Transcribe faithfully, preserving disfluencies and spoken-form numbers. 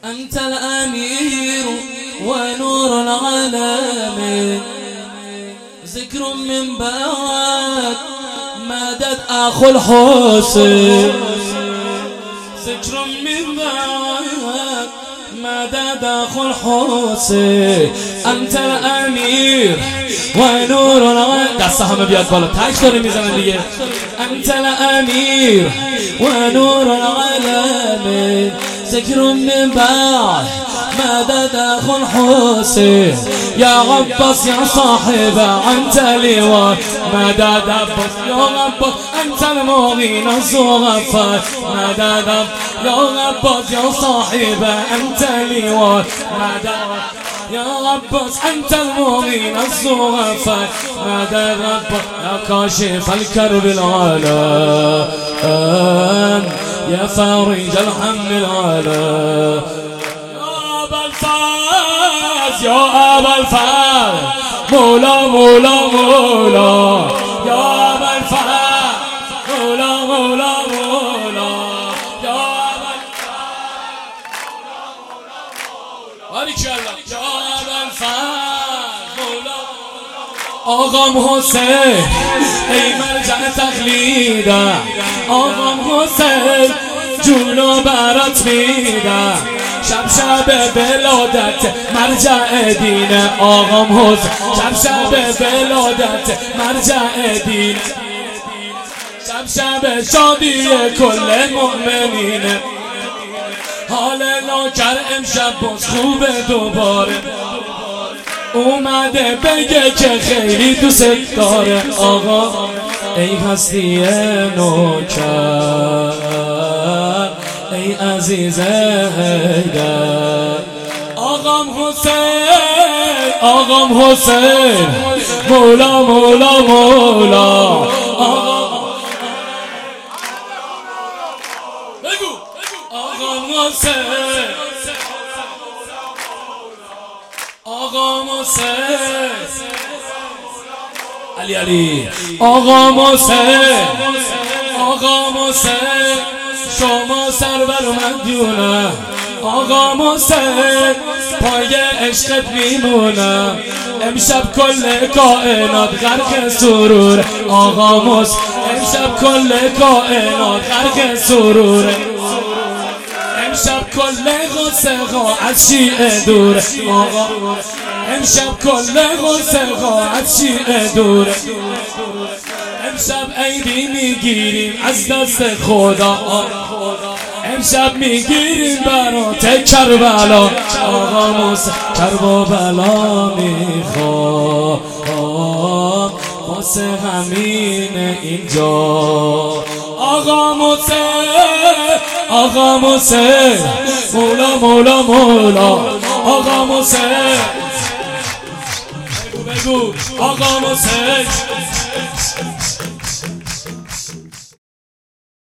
أنت الأمير ونور العالم، ذكر من بعد مدد أخو الحسين، ذكر من بعد مدد أخو الحسين. أنت الأمير ونور العالم. دسته همه بیاد بالا، تک داره میزنن دیگه. أنت الأمير ونور العالم، ذكر من بعد مدد أخو الحسين. يا عباس يا صاحب أنت لواء مدد عباس، يا عباس أنت المعين الزغفر مدد، يا عباس يا صاحب أنت لواء مدد، يا عباس أنت المعين الزغفر مدد عباس، يا كاشف الكرب العالم، يا فارج الهم العالم. يا أبا الفضل مولا مولا مولا، يا أبا الفضل مولا مولا مولا، يا أبا الفضل مولا مولا مولا، يا أبا الفضل مولا مولا. آقام حسین ای مرجع تقلیدم، آقام حسین جونو برات میدم، شب شب ولادت مرجع دینه. آقام حسین شب شب ولادت مرجع دینه، شب شب شادی کل مؤمنینه. حال ناکر امشب باز خوبه دوباره، اومده بگه که خیلی دوست داره. آقا ای هستی نوکر ای عزیز حیدر، آقام حسین آقام حسین مولا مولا مولا. آقام بگو آقام حسین آقام حسین علی علی، آقام حسین آقام حسین شما سرور مدیونه. آقام حسین پای عشقت میمونم، امشب کل کائنات غرق سرور. آقام حسین امشب کل کائنات غرق سرور، امشب کل غصه ها از شیعه دور. آقا امشب کل غصه ها از شیعه دور، امشب عیدی میگیریم از دست خدا، امشب میگیریم برات کربلا. آقا موسی کربلا میخوام واسه همین اینجا. آقا موسی آقا موسی مولا مولا مولا، آقا موسی بگو بگو آقا موسی